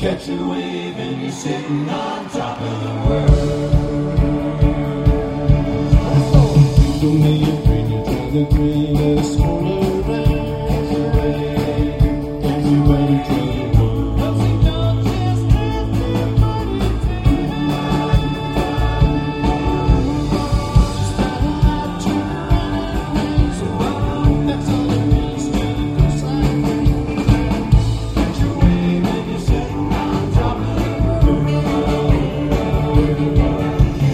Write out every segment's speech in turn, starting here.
Catch a wave and you're sitting on top of the world. Don't make it green, you're trying to green at a smaller range. Catch a wave, everybody try to run. Don't just drift, everybody just starting out to run and so on. That's all it means when it goes sideways. Catch a wave and you're sitting on top of the world.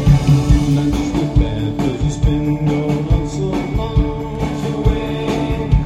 Not just look bad 'cause you spend going on so long. Catch a wave,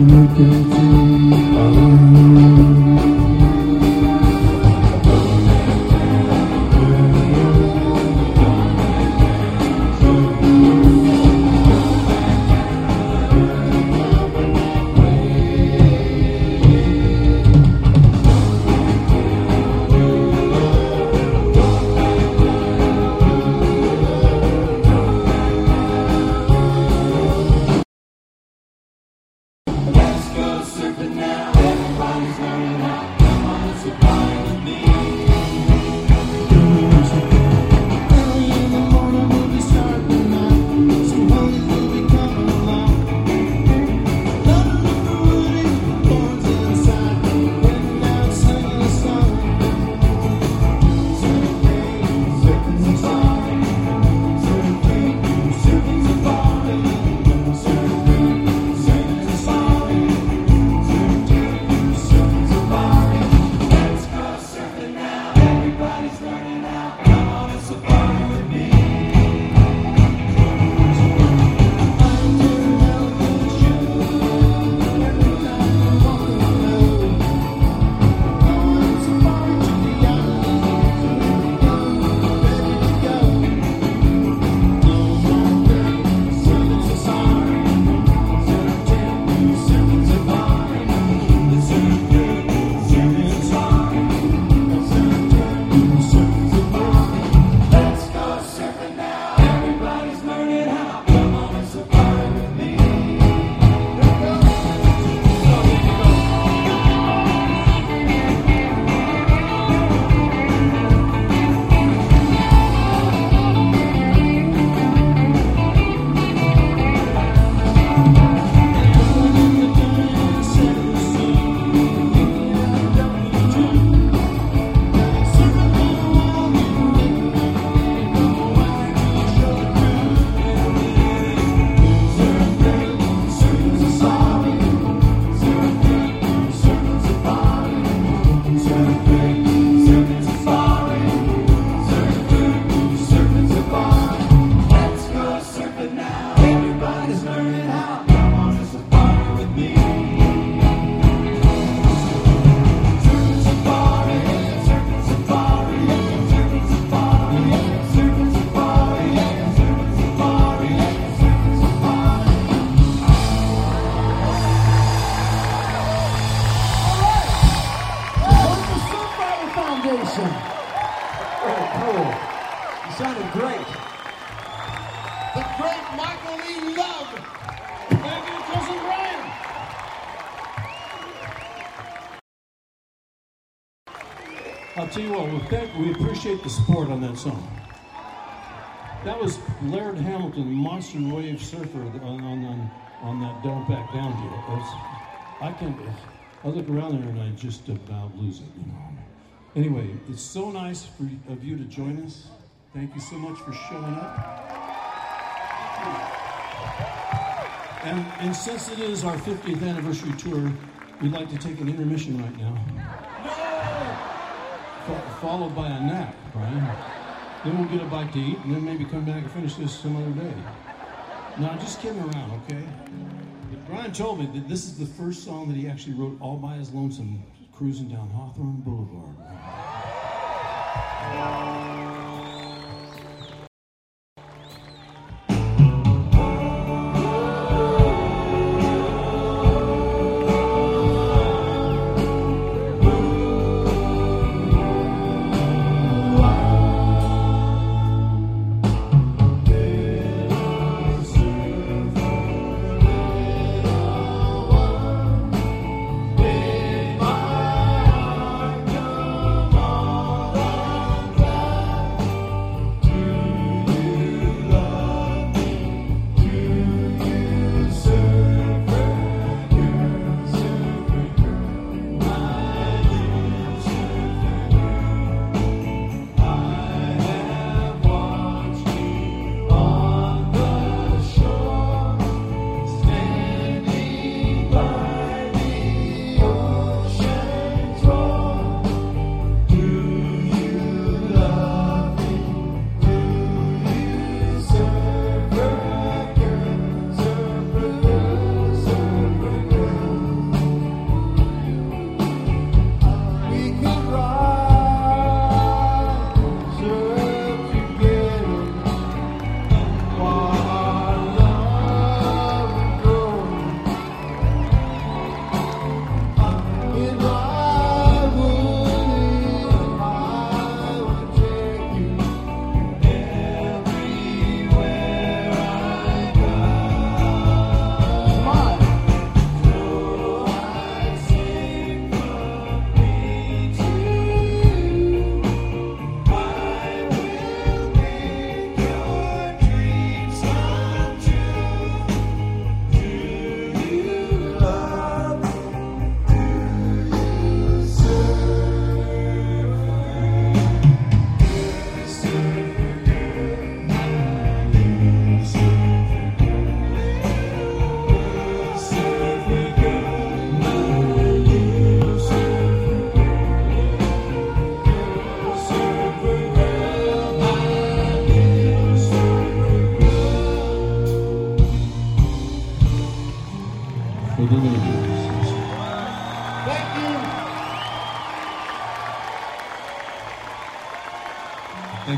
I'll tell you what, we appreciate the support on that song. That was Laird Hamilton, Monster Wave Surfer, on that Don't Back Down deal. I look around there and I just about lose it, you know. Anyway, it's so nice of you to join us. Thank you so much for showing up. And since it is our 50th anniversary tour, we'd like to take an intermission right now. Followed by a nap, Brian. Then we'll get a bite to eat, and then maybe come back and finish this some other day. No, just kidding around, okay? But Brian told me that this is the first song that he actually wrote all by his lonesome, cruising down Hawthorne Boulevard.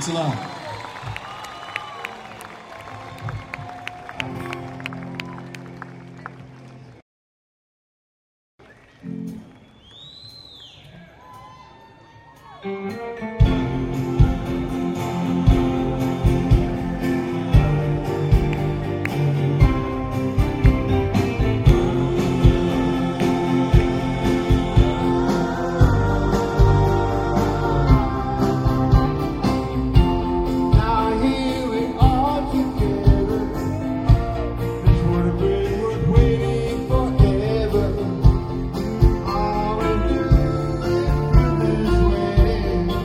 Thanks a lot. Now here we are together. This would have been worth waiting forever. All we do is put this way.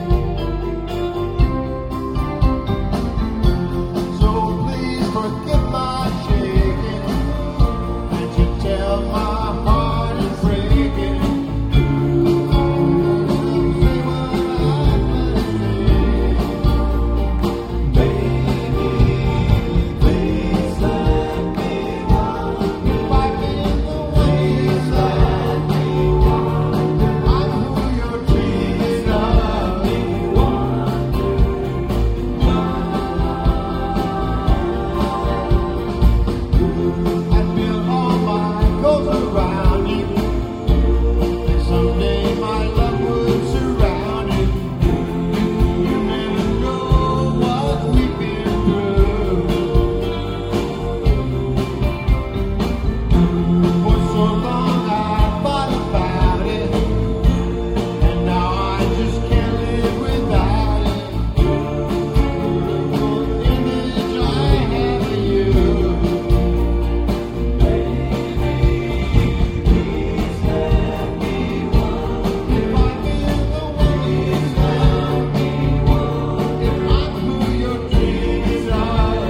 So please forgive my shaking, and you tell my heart is breaking. Say what I'm gonna say. Someday my love would surround you. You never know what we've been through. For so long I thought about it, and now I just can't live without it. The image I have of you. If I feel the way you love me, if I'm who your dreams are,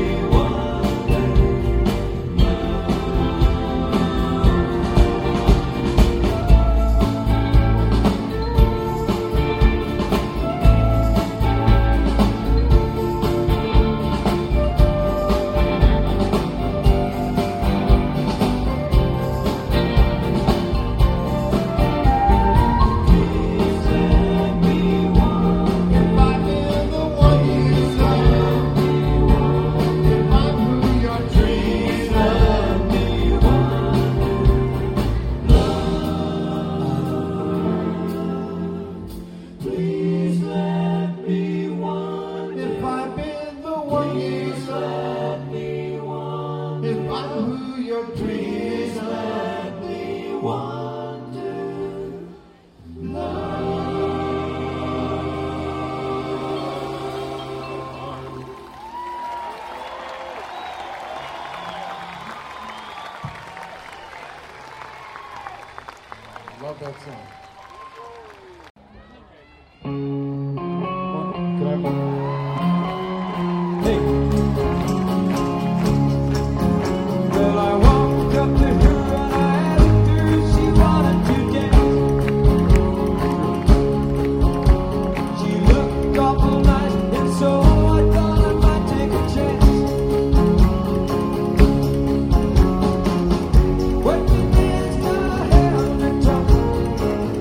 if I feel the one you love, if I'm who your dreams are. Please let me want. If I've been the one you let me want. If I'm who your dreams let me want to love that song. Well, I walked up to her and I asked her if she wanted to dance. She looked awful nice, and so I thought I might take a chance. When the dance got held and tough,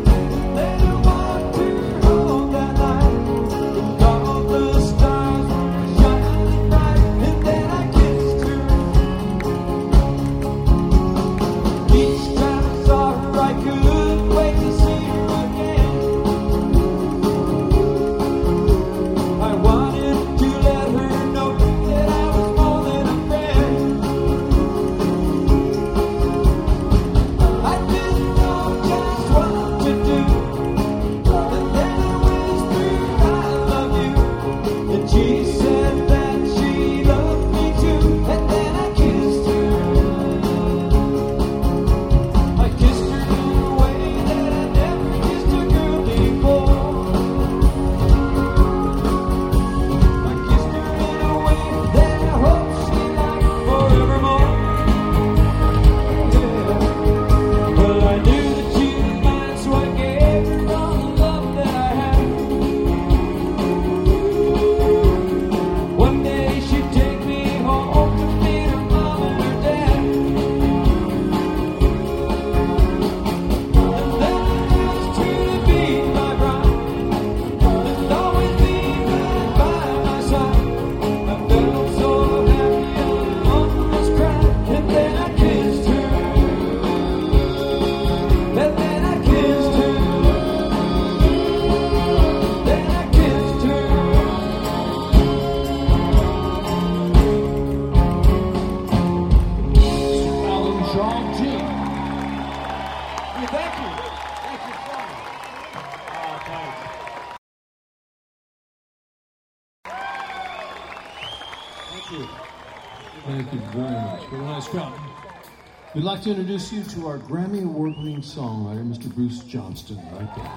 you. Thank you very much. What a nice crowd. We'd like to introduce you to our Grammy Award-winning songwriter, Mr. Bruce Johnston, right there.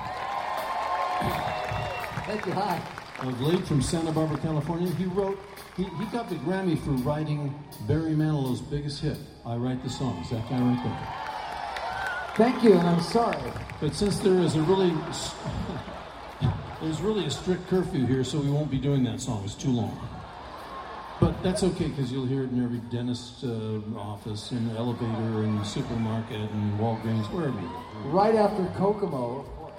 Thank you. Hi. Of late from Santa Barbara, California. He got the Grammy for writing Barry Manilow's biggest hit, I Write the Songs. That guy right there. Thank you, and I'm sorry. But since there's really a strict curfew here, so we won't be doing that song. It's too long. But that's okay, because you'll hear it in every dentist office, in the elevator, in the supermarket, in Walgreens, wherever you go. Right after Kokomo, of course.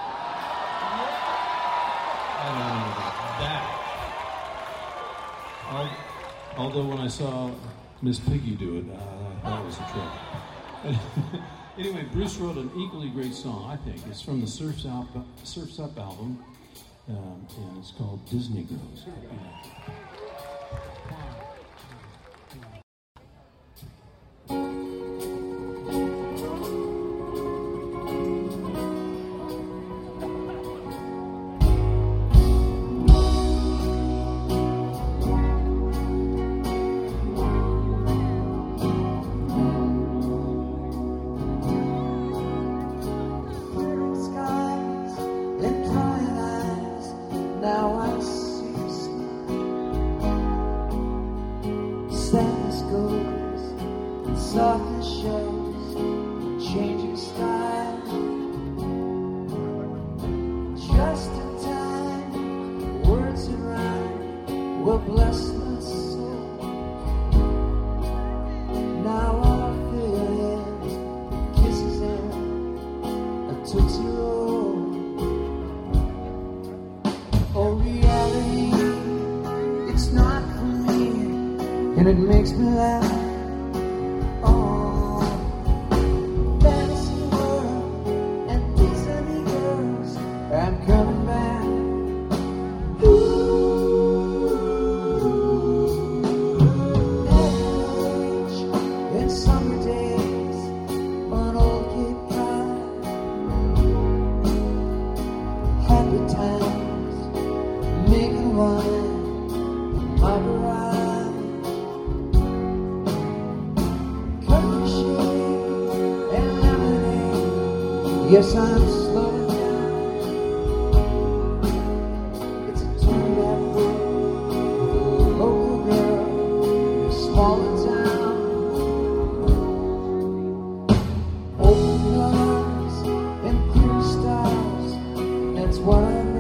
I don't know about that. Although when I saw Miss Piggy do it, that was a trip. Anyway, Bruce wrote an equally great song, I think. It's from the Surf's Up album, and it's called Disney Girls. Skies and drying eyes. Now I see a smile. Sadness goes and softness shows a changing style. Just in time, words and rhyme will bless my soul. Now I feel your hands, kisses and a Tootsie Roll. Oh, reality, it's not for me, and it makes me laugh. Oh, fantasy world and Disney girls, I'm coming back. Age in summer days on Old Cape Cod. Happy times, making wine in my garage. Country shade and lemonade. Yes, I'm slowing down. It's a two-lap road with a local girl in a smaller town. Open cars and clear stars. That's what I meant.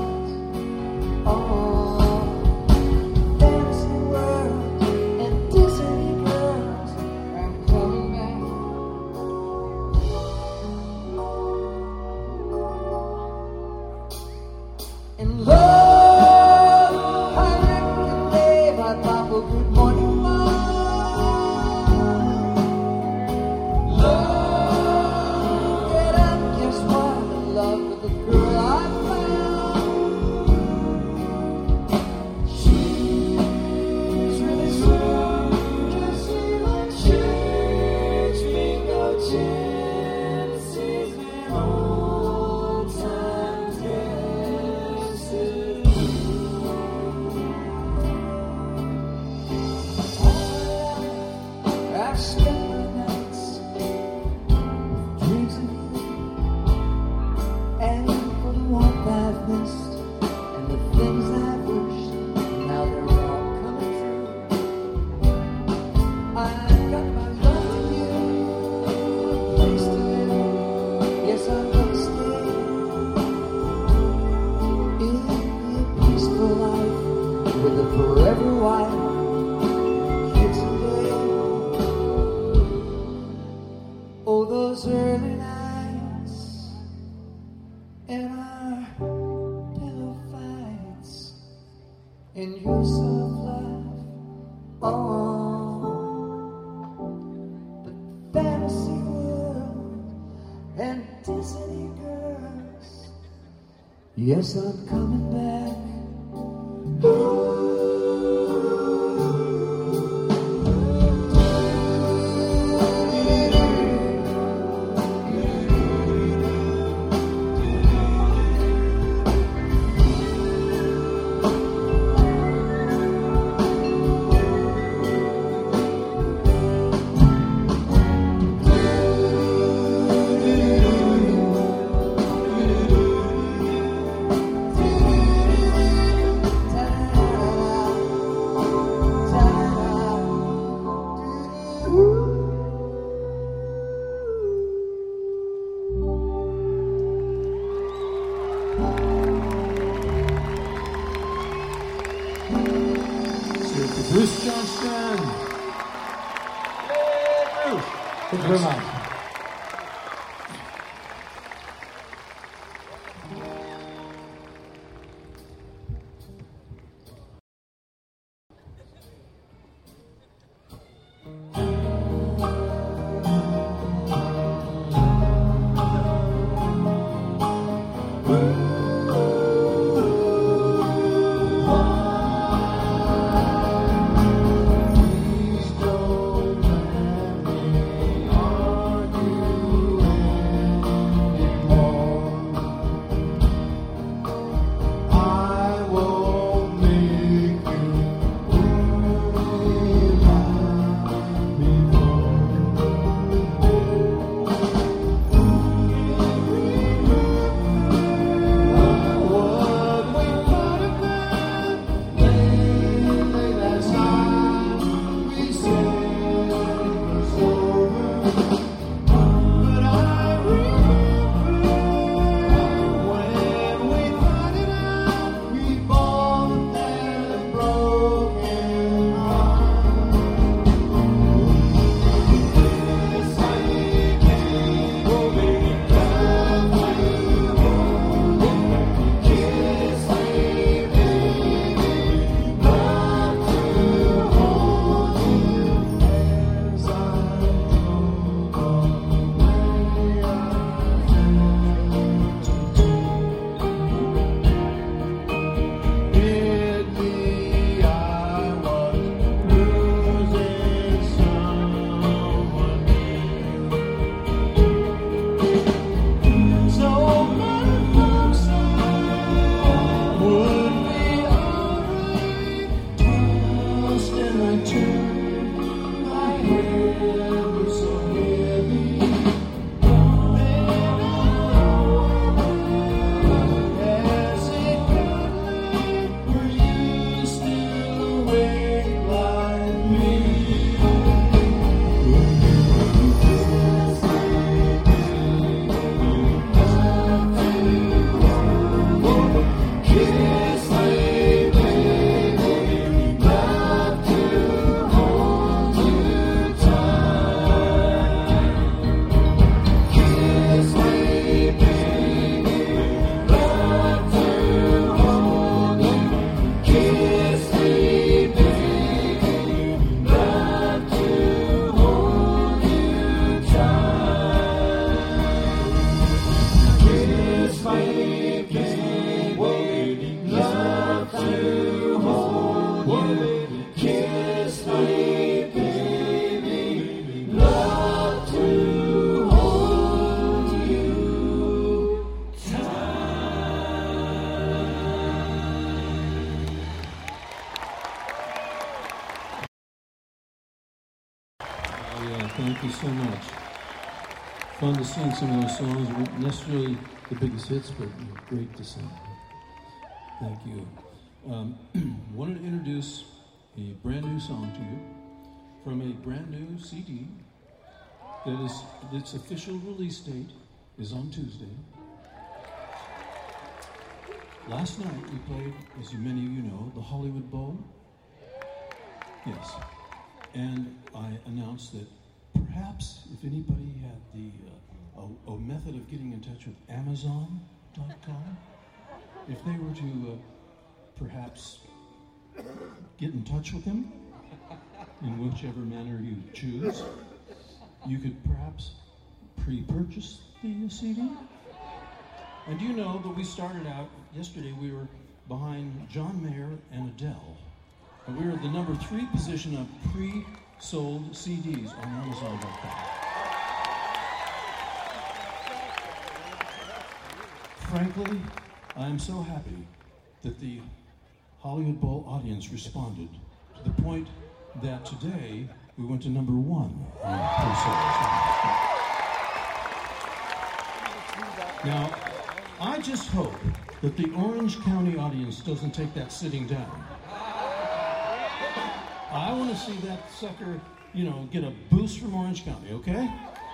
Oh, fantasy world and Disney girls, I'm coming back. In love, I reckon one day my papa good morning mom. Love, get up, guess what? In love with the girl I found. She's really sweet, just see like she's bingo chances and old time dresses. I've spent my nights with dreams of you, and for the warmth I've missed and the things I've wished, now they're all coming true. I've got my love for you, a place to live. Yes, I'm gonna stay. It'll be a peaceful life with a forever wife. Here today. Oh, those early nights and our pillow fights and your soft laugh. Oh, but fantasy world and Disney girls. Yes, I'm coming back. Bruce Johnston. Hey, Bruce. Thank you very much. Please don't let me argue anymore. I won't make you realize what we thought about lately last night. We said it was over, but I remember when we thought it out. We both had a broken heart. Yes, I can. Oh, baby, love you. Kiss me, baby. Love to hold you as I drove Hit me, I was losing someone new. So many folks said, would be alright. Tossed and I turned, my head was so heavy. Then as it got late, were you still awake like me? Kiss me, baby, love to hold you tight. Kiss me, baby, love to hold you. Kiss me, baby, love to hold you tight. Kiss me, baby, love to hold you. Kiss me, baby, love to hold you Oh, yeah, thank you so much. Fun to sing some of those songs. Weren't necessarily the biggest hits, but great to sing. Thank you. Wanted to introduce a brand new song to you from a brand new CD that is, its official release date is on Tuesday. Last night we played, as many of you know, the Hollywood Bowl. Yes. And I announced that perhaps if anybody had a method of getting in touch with Amazon.com, if they were to perhaps get in touch with them in whichever manner you choose, you could perhaps pre-purchase the CD. And you know that we started out, yesterday we were behind John Mayer and Adele. And we were at the number 3 position of pre-sold CDs on Amazon.com. Frankly, I am so happy that the Hollywood Bowl audience responded to the point that today we went to number 1 on pre-sales. Now, I just hope that the Orange County audience doesn't take that sitting down. I want to see that sucker, get a boost from Orange County, okay?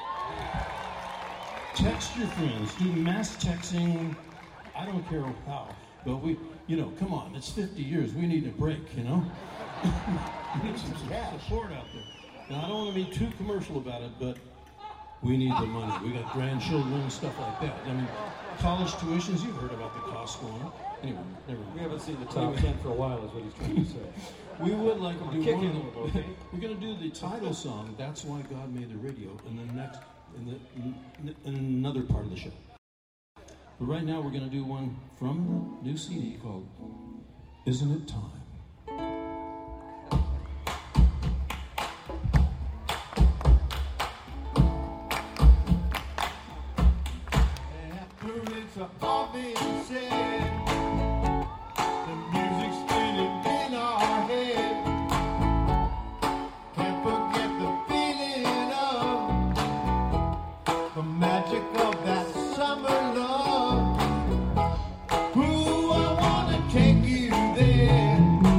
Text your friends, do mass texting. I don't care how, but come on, it's 50 years. We need a break, We need some support out there. Now, I don't want to be too commercial about it, but we need the money. We got grandchildren and stuff like that. I mean, college tuitions, you've heard about the costs going up. Anyway, never mind. We haven't seen the top 10 for a while, is what he's trying to say. We would like to do Kick one in of a little, the, okay? We're going to do the title song, That's Why God Made the Radio, and then next, in another part of the show. But right now, we're going to do one from the new CD called Isn't It Time? After it's all been said, the music's spinning in our head. Can't forget the feeling of the magic of that summer love. Ooh, I wanna take you there.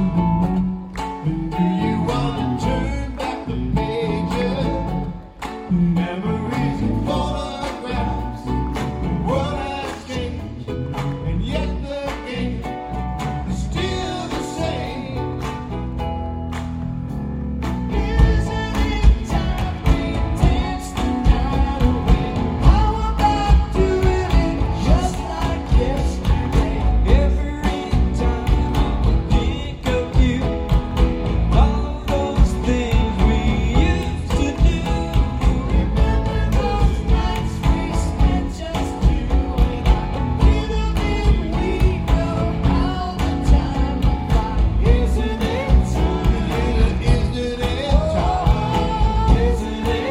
Do you wanna turn back the pages? Memories and photographs. What has changed, and yet the game is still the same. Isn't it time we dance the night away? How about doing it just like yesterday? Every time I think of you, all those things we used to do. Remember those nights we spent just you and I? Little did we know how the time would fly. Isn't it time? Isn't it time? Isn't it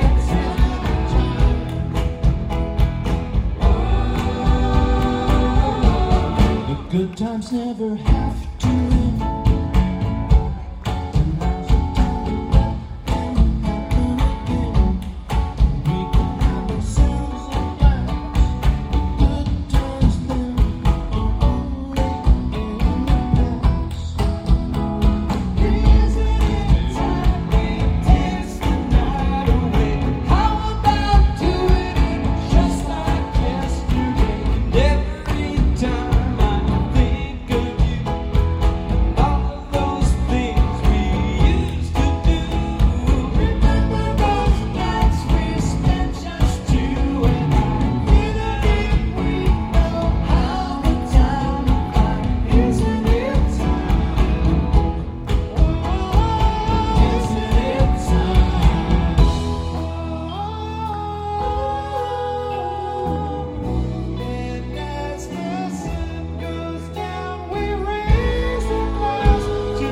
time? The good times never have to end. And now's the time that can happen again. We can have ourselves a blast. Good times then are only in the past. Isn't it time we dance the night away? How about doing it just like yesterday? Every time I think of you, all those things we used to do. Remember those nights we spent just you and I? Little did we know how the time would fly. Isn't it time? Isn't it time? And as the sun goes down, we raise a glass to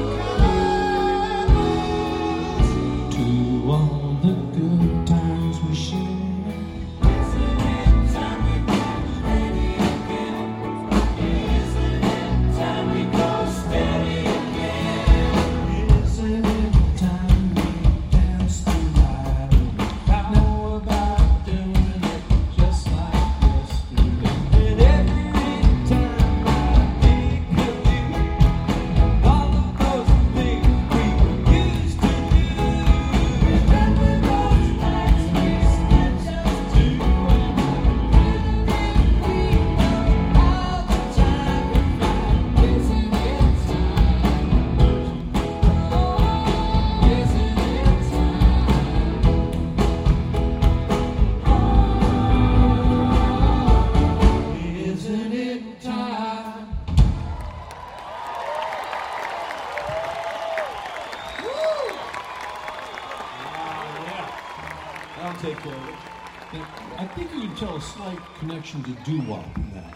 kindness. To all the good times we shared. Isn't it time we get ready again? Isn't it time we go steady again? Isn't it time we dance the night away? How about doing it just like yesterday? And every time I think of you, all of those things we used to do. Remember those nights we spent just you and I? Little did we know how the time would fly. Isn't it time? Isn't it time? Isn't it time? I'll take care of it. I think you can tell a slight connection to doo-wop in that.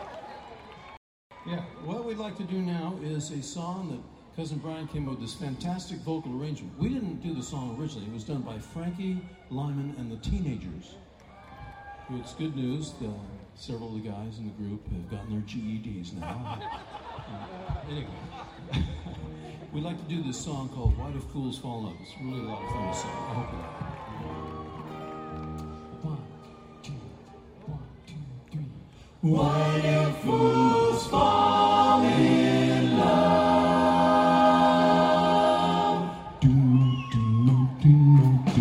Yeah, what we'd like to do now is a song that Cousin Brian came up with this fantastic vocal arrangement. We didn't do the song originally. It was done by Frankie Lyman and the Teenagers. It's good news. Several of the guys in the group have gotten their GEDs now. Anyway, we'd like to do this song called Why Do Fools Fall in Love. It's really a lot of fun to sing. I hope you like it. 1, 2, 1, 2, 3. Why do fools fall in love? Do, do, do, do.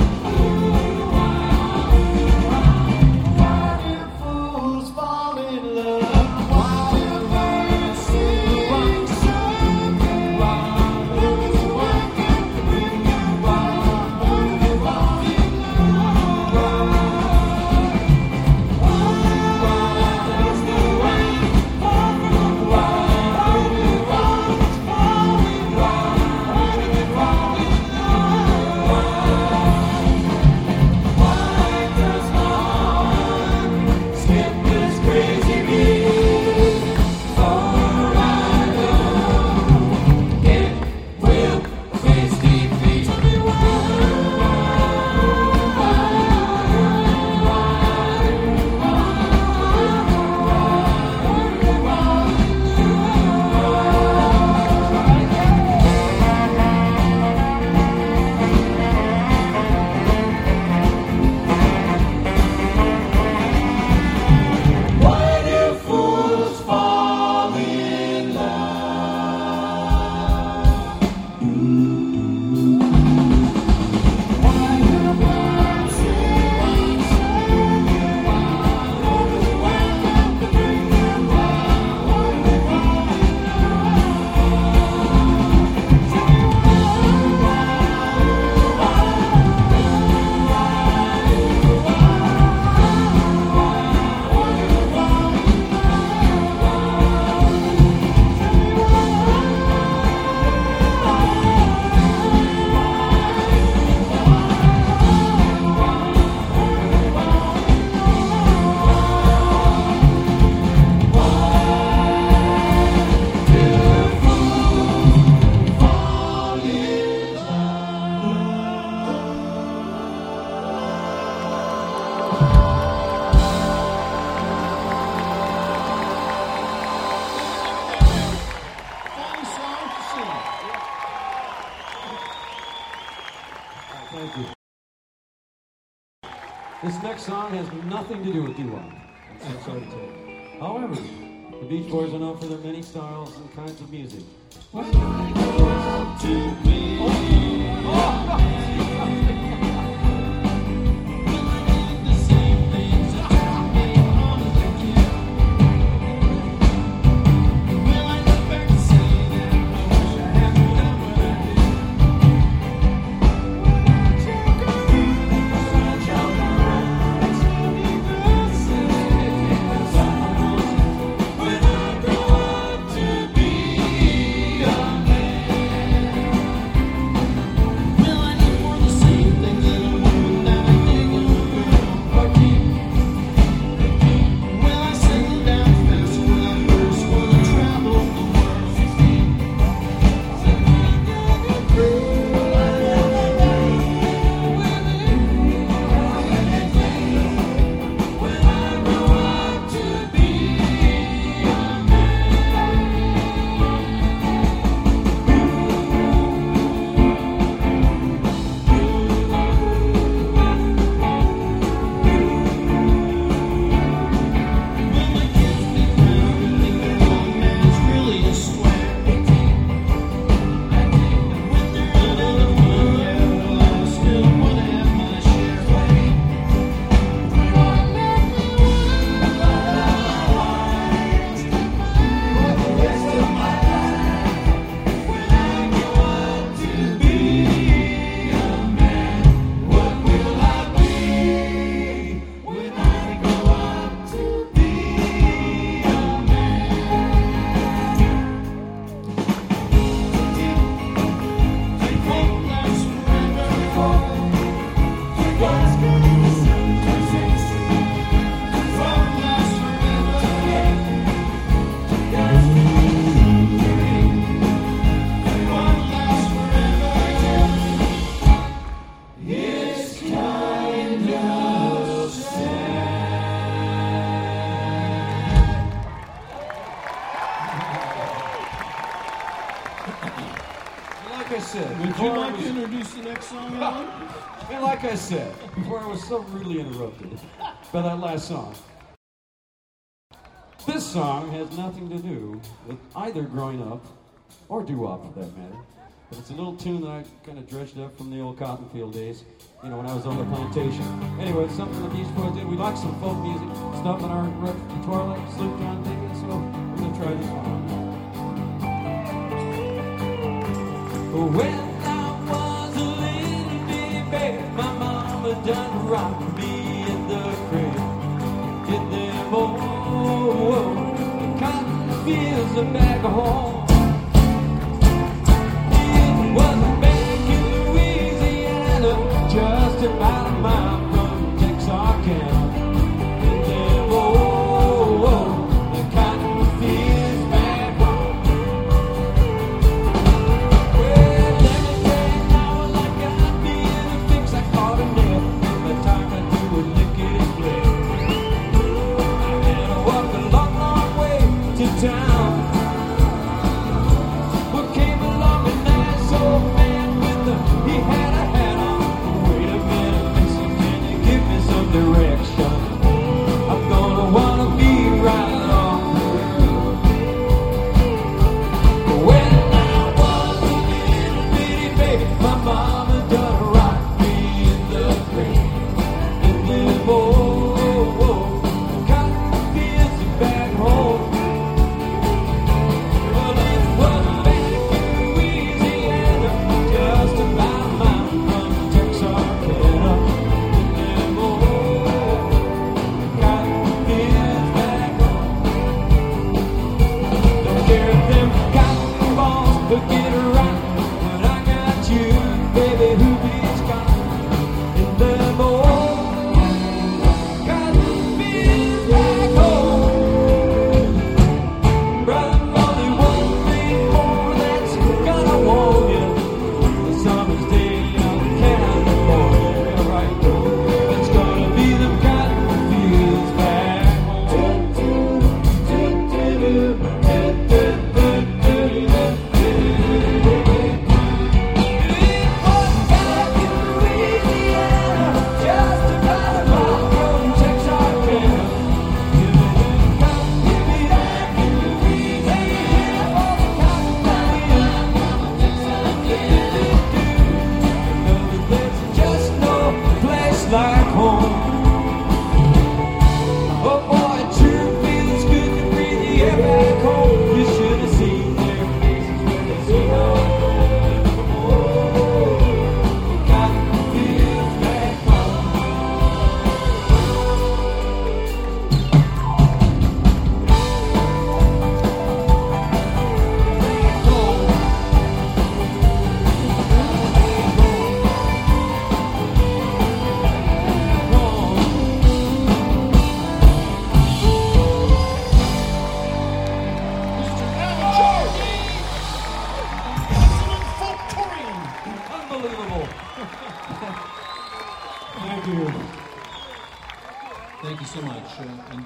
Fools fall in Fun song to sing. Thank you. This next song has nothing to do with doo-wop. I'm so sorry to tell you. However, the Beach Boys are known for their many styles and kinds of music. Like I said, Would you before I like was- to introduce the next song, Alan? And like I said, before I was so rudely interrupted by that last song, this song has nothing to do with either growing up or doo-wop for that matter. But it's a little tune that I kind of dredged up from the old cotton field days, you know, when I was on the plantation. Anyway, it's something the Beach Boys did. We like some folk music, stuff in our repertoire like Sloop John Dickens, so we're going to try this one. When I was a little baby, my mama done rocked me in the crib. In them old cotton fields and back home. It was back in Louisiana, just about a mile from Texarkana. In them old town. Well, came along a nice old man he had a hat on. Wait a minute, listen, can you give me some direction? I'm gonna wanna be right along. When I was a little bitty baby, my mama done rocked me in the grave. And then, cotton fields back home. Well, it was back in Louisiana, just about a mile from Texarkana. And cotton fields back home. Don't care if them cotton balls forget right when I got you, baby, who beats cotton in them old cotton fields back home. Brother, only one thing more that's gonna warm you. The summer's day out in California, yeah, right. It's gonna be the cotton fields back home. Like home. Oh boy, it sure feels good to breathe the air back home. You should have seen their faces when they see how I'm going. Oh, cotton fields back home. Unbelievable. Thank you. Thank you so much. And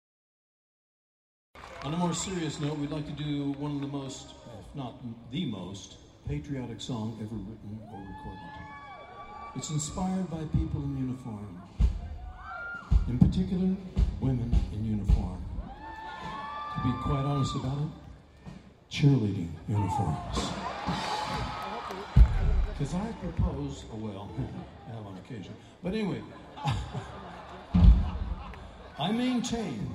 on a more serious note, we'd like to do one of the most, if not the most, patriotic song ever written or recorded. It's inspired by people in uniform. In particular, women in uniform. To be quite honest about it, cheerleading uniforms. Because I propose, well, have on occasion. But anyway, I maintain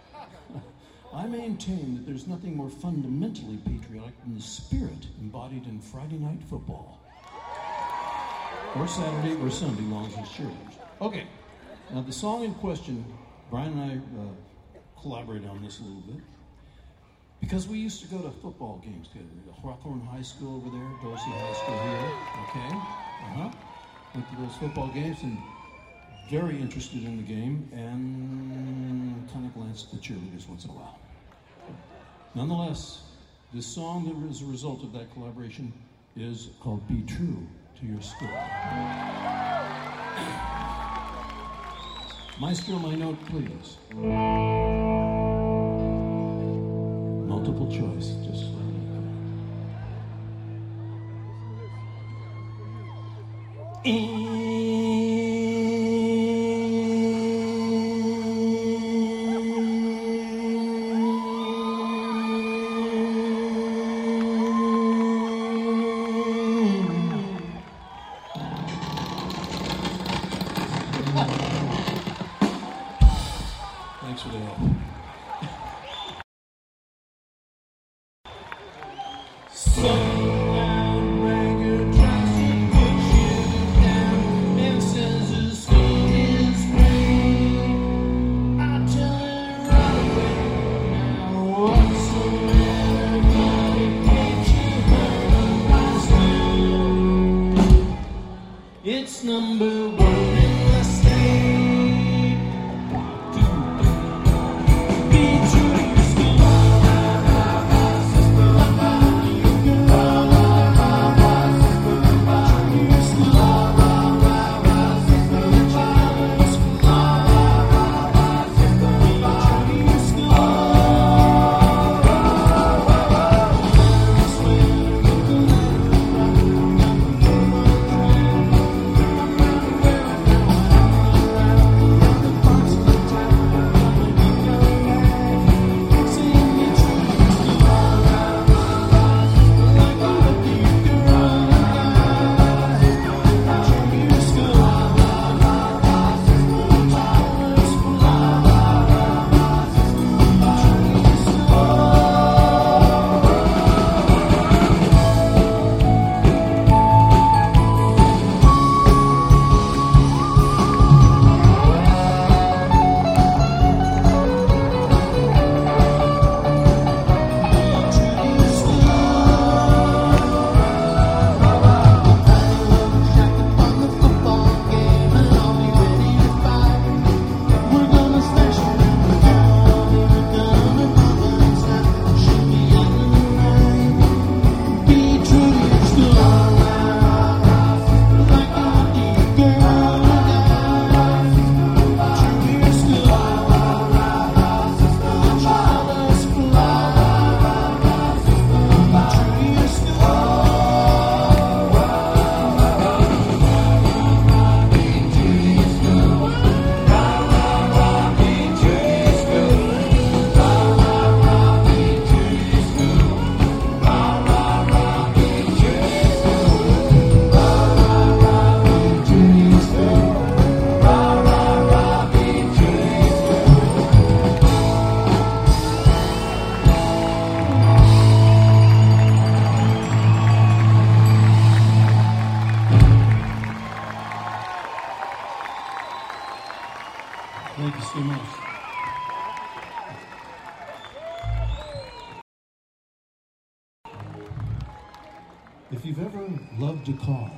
that there's nothing more fundamentally patriotic than the spirit embodied in Friday night football. Or Saturday or Sunday, long as it's cheerleaders. Okay, now the song in question, Brian and I collaborated on this a little bit. Because we used to go to football games together. Hawthorne High School over there, Dorsey High School here, okay? Went to those football games and very interested in the game and kind of glanced at the cheerleaders once in a while. Nonetheless, this song that is a result of that collaboration is called Be True to Your School. Maestro, my note, please. Multiple choice, just so Thanks for the help. It's number one in the state. Be true to your school. Be true to your school. If you've ever loved a car,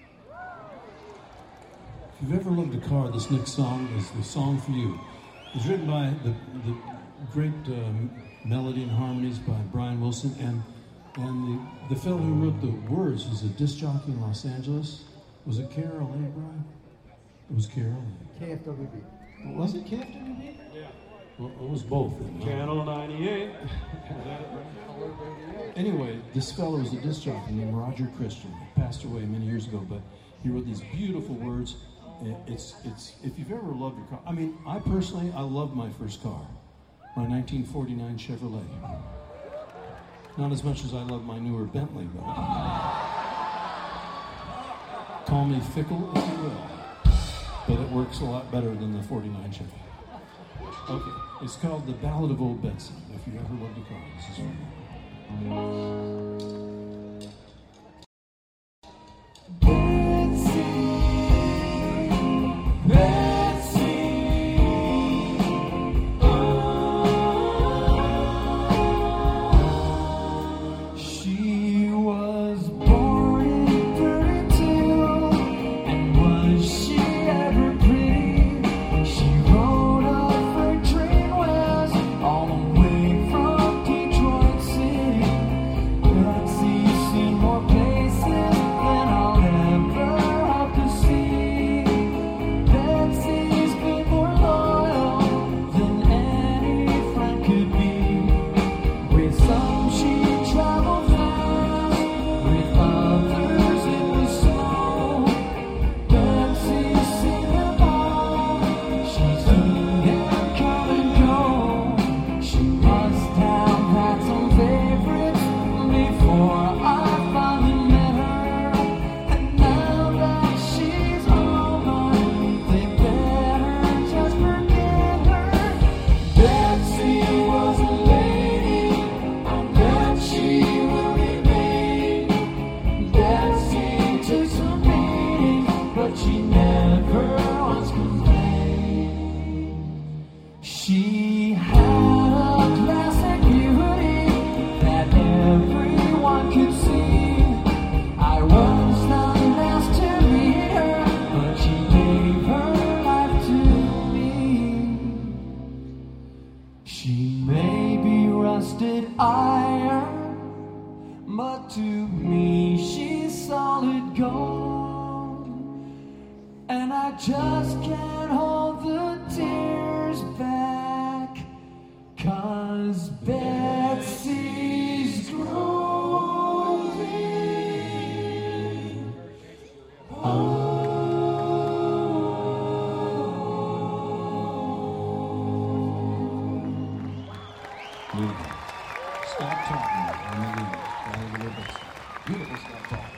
this next song is the song for you. It's written by the great melody and harmonies by Brian Wilson, and the fellow who wrote the words was a disc jockey in Los Angeles. Was it KRLA, Brian? It was KRLA. KFWB. Was it KFWB? Yeah. Well, it was both. Channel 98. Anyway, this fellow was a disc jockey named Roger Christian. He passed away many years ago, but he wrote these beautiful words. It's if you've ever loved your car. I mean, I love my first car, my 1949 Chevrolet. Not as much as I love my newer Bentley, but call me fickle if you will. But it works a lot better than the 49 Chevy. Okay, it's called The Ballad of Old Betsy. If you ever loved a car, this is for you. She was born in 32, and was she ever pretty? She rode up her train west, all the way from Detroit City. Betsy's seen more places than I'll ever hope to see. Betsy's been more loyal than any friend could be. With some she traveled fast, with others it was slow. Betsy's seen them all, she's seen them come and go. She must have had some favorites before I finally met her. And now that she's all mine, they better just forget her. Betsy was a lady, I bet she will remain. Betsy took some beatings, but she never once complained. She had a classic beauty that everyone could see. I was not asked to meet her, but she gave her life to me. She may be rusted iron, but to me she's solid gold. And I just can't hold the tears back, 'cause Betsy's growing. Scott Talton on the lead. Ballad of Old Betsy. Beautiful Scott Talton.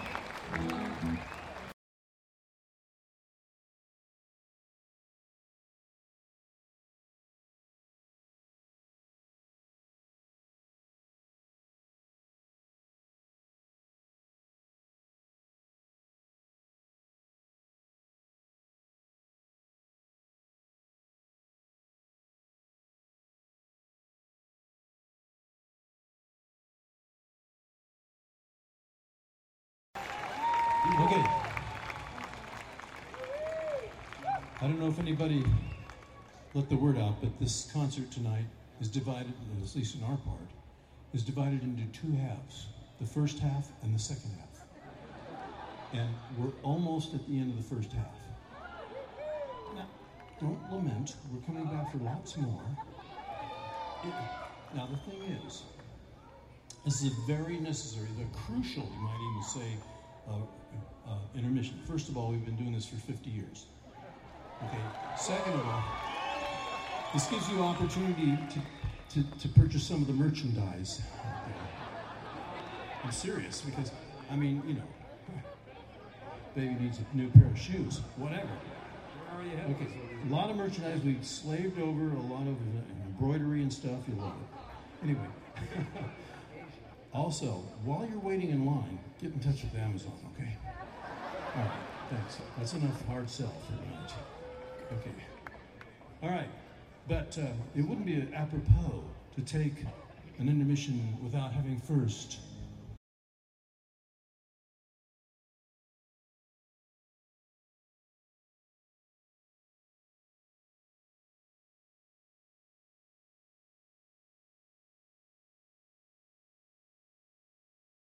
Okay. I don't know if anybody let the word out, but this concert tonight is divided, at least in our part, is divided into two halves. The first half and the second half. And we're almost at the end of the first half. Now, don't lament. We're coming back for lots more. Now, the thing is, this is a very necessary, the crucial, you might even say, intermission. First of all, we've been doing this for 50 years. Okay. Second of all, this gives you opportunity to purchase some of the merchandise. I'm serious, because, I mean, you know, baby needs a new pair of shoes, whatever. Okay, a lot of merchandise. We've slaved over a lot of embroidery and stuff. You'll love it. Anyway. Also, while you're waiting in line, get in touch with Amazon, okay? All right, thanks. That's enough hard sell for tonight. Okay. All right, but it wouldn't be apropos to take an intermission without having first